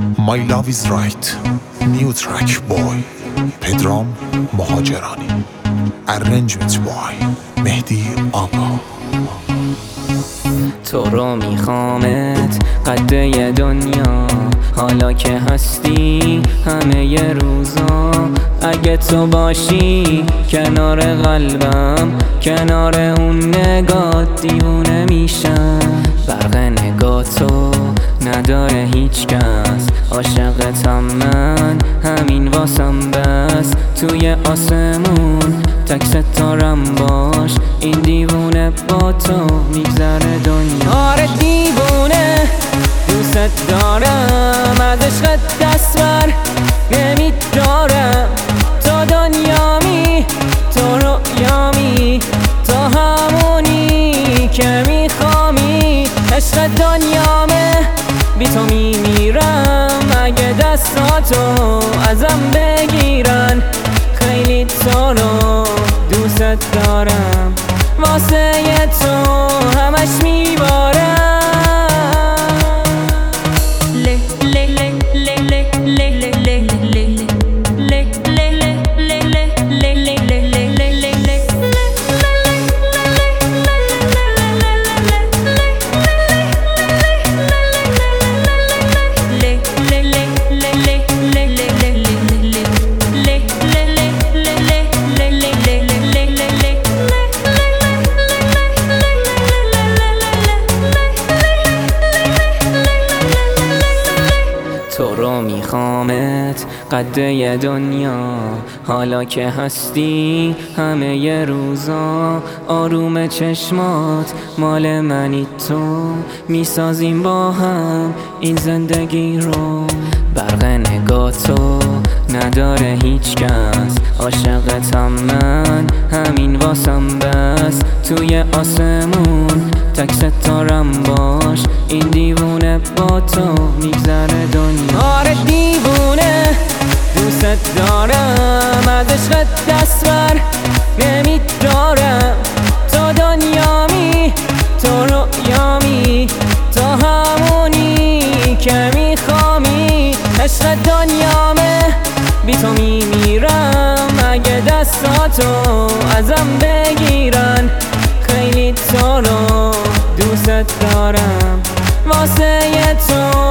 My love is right. New track boy. پدرام مهاجرانی. Arrangement by مهدی آقا. تو رو میخوامت قده دنیا، حالا که هستی همه ی روزا. اگه تو باشی کنار قلبم، کنار اون نگاه دیوونه میشم. برق نگاه تو نداره هیچ کس، عاشقتم من همین واسم بس. توی آسمون تک ستارم باش، این دیوونه با تو میگذره دنیا. آره دیوونه دوست دارم، از عشقت دست بر نمیدارم. تو دنیامی، تو رویامی، تو همونی که میخوامی. عشق دنیامه، بی تو میمیرم. اگه دستاتو ازم بگیرن، خیلی تو رو دوست دارم. واسه تو همش میبارم. تو رو میخوامت قده دنیا، حالا که هستی همه ی روزا. آروم چشمات مال منی، تو میسازیم با هم این زندگی رو. برق نگاه تو نداره هیچ کس، عاشقتم من همین واسم بس. توی آسمون تک ستارم باش، این دیوونه با تو میگذره دنیا. آره دیوونه دوست دارم، از عشقت دست بر نمیدارم. تو دنیامی، تو رویامی، تو همونی که میخوامی. عشق دنیامه، بی تو میمیرم. اگه دستاتو ازم بگیرن، خیلی تو رو دوست دارم. واسه تو